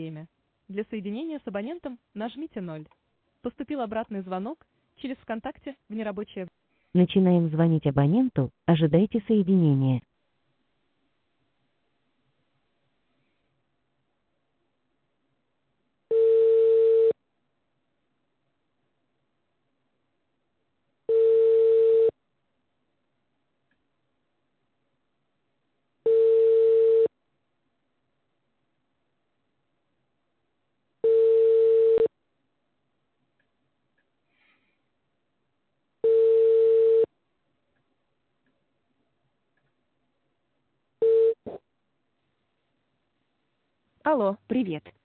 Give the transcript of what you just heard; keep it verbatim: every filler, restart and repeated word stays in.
время. Для соединения с абонентом нажмите ноль. Поступил обратный звонок через ВКонтакте в нерабочее. Начинаем звонить абоненту, ожидайте соединения. Алло, привет.